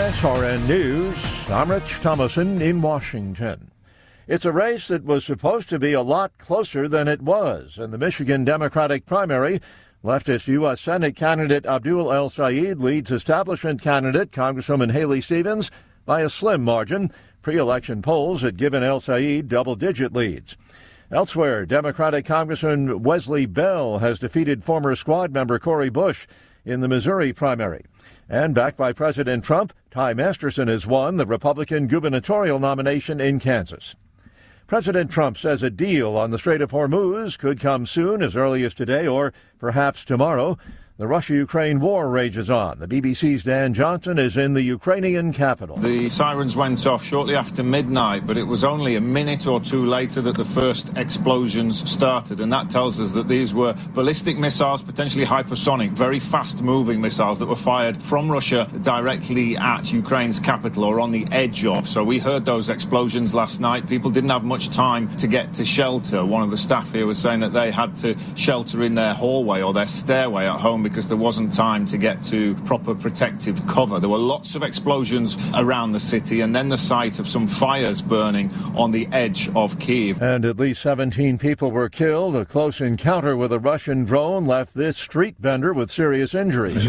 SRN News, I'm Rich Thomason in Washington. It's a race that was supposed to be a lot closer than it was. In the Michigan Democratic primary, leftist U.S. Senate candidate Abdul El-Sayed leads establishment candidate Congresswoman Haley Stevens by a slim margin. Pre-election polls had given El-Sayed double-digit leads. Elsewhere, Democratic Congressman Wesley Bell has defeated former squad member Cori Bush in the Missouri primary. And backed by President Trump, Ty Masterson has won the Republican gubernatorial nomination in Kansas. President Trump says a deal on the Strait of Hormuz could come soon, as early as today or perhaps tomorrow. The Russia-Ukraine war rages on. The BBC's Dan Johnson is in the Ukrainian capital. The sirens went off shortly after midnight, but it was only a minute or two later that the first explosions started, and that tells us that these were ballistic missiles, potentially hypersonic, very fast-moving missiles that were fired from Russia directly at Ukraine's capital or on the edge of. So we heard those explosions last night. People didn't have much time to get to shelter. One of the staff here was saying that they had to shelter in their hallway or their stairway at home because there wasn't time to get to proper protective cover. There were lots of explosions around the city and then the sight of some fires burning on the edge of Kyiv. And at least 17 people were killed. A close encounter with a Russian drone left this street vendor with serious injuries.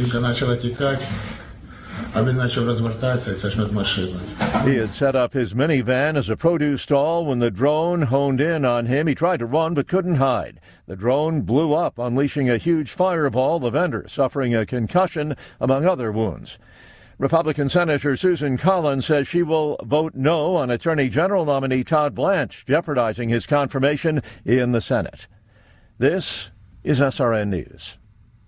He had set up his minivan as a produce stall when the drone honed in on him. He tried to run but couldn't hide. The drone blew up, unleashing a huge fireball, the vendor suffering a concussion, among other wounds. Republican Senator Susan Collins says she will vote no on Attorney General nominee Todd Blanche, jeopardizing his confirmation in the Senate. This is SRN News.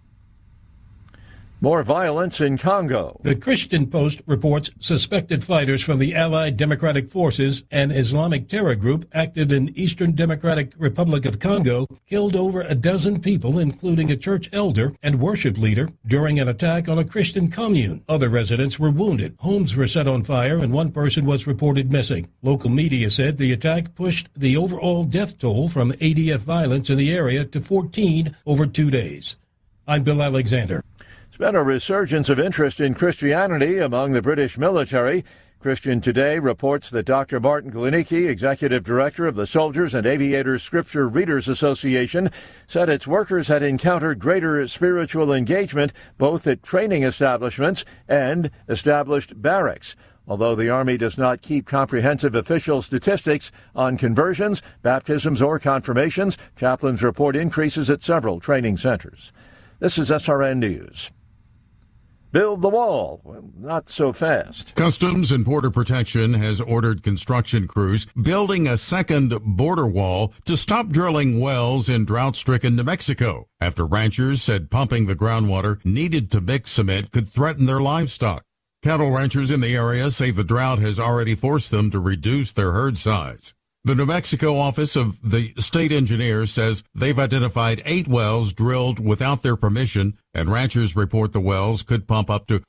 More violence in Congo. The Christian Post reports suspected fighters from the Allied Democratic Forces, an Islamic terror group active in Eastern Democratic Republic of Congo, killed over a dozen people, including a church elder and worship leader, during an attack on a Christian commune. Other residents were wounded. Homes were set on fire, and one person was reported missing. Local media said the attack pushed the overall death toll from ADF violence in the area to 14 over 2 days. I'm Bill Alexander. There's been a resurgence of interest in Christianity among the British military. Christian Today reports that Dr. Martin Glinicki, executive director of the Soldiers and Aviators Scripture Readers Association, said its workers had encountered greater spiritual engagement both at training establishments and established barracks. Although the Army does not keep comprehensive official statistics on conversions, baptisms, or confirmations, chaplains report increases at several training centers. This is SRN News. Build the wall. Well, not so fast. Customs and Border Protection has ordered construction crews building a second border wall to stop drilling wells in drought-stricken New Mexico after ranchers said pumping the groundwater needed to mix cement could threaten their livestock. Cattle ranchers in the area say the drought has already forced them to reduce their herd size. The New Mexico office of the state engineer says they've identified 8 wells drilled without their permission, and ranchers report the wells could pump up to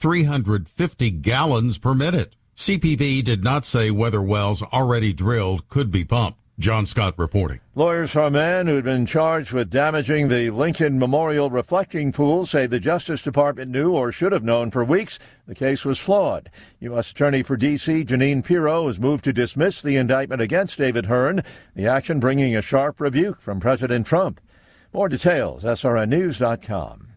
350 gallons per minute. CPB did not say whether wells already drilled could be pumped. John Scott reporting. Lawyers for a man who had been charged with damaging the Lincoln Memorial reflecting pool say the Justice Department knew or should have known for weeks the case was flawed. U.S. Attorney for D.C. Jeanine Pirro has moved to dismiss the indictment against David Hearn, the action bringing a sharp rebuke from President Trump. More details, srnnews.com.